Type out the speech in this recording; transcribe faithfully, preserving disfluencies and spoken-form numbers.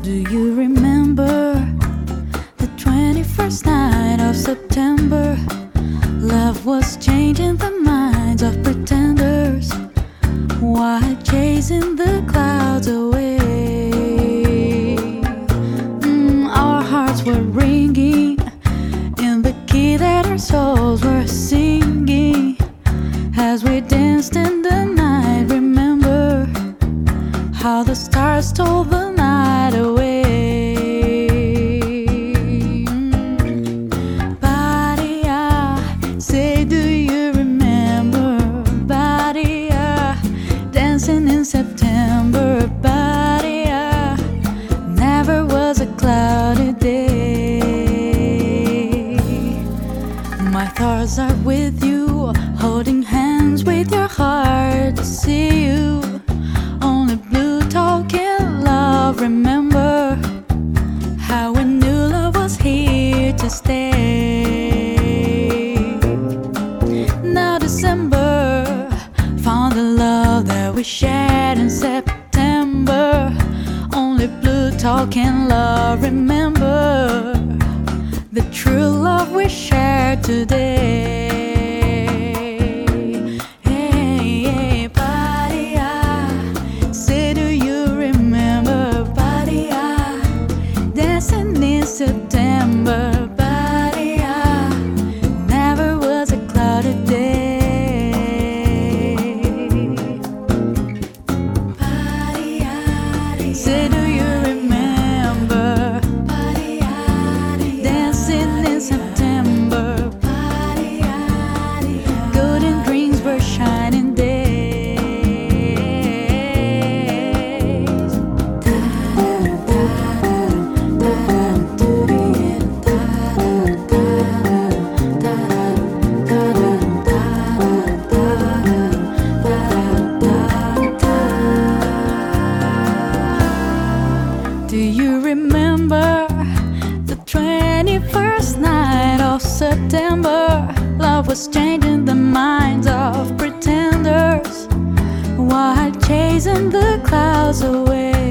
Do you remember the twenty-first night of September? Love was changing the minds of pretenders while chasing the clouds away. Mm, our hearts were ringing in the key that our souls were singing as we danced in the night. Remember how the stars stole the night away. Mm. Badia, say, do you remember? Badia, dancing in September. Badia, never was a cloudy day. My thoughts are with you, holding hands with your heart to see you. Only blue talking love. Remember how we knew love was here to stay. Now December found the love that we shared in September. Only blue talking love. Remember the true love we shared today. September, Badia, never was a cloudy day. Badia, say, do you remember? Badia, dancing in September. Badia, golden dreams were shining days. Do you remember the twenty-first night of September? Love was changing the minds of pretenders while chasing the clouds away.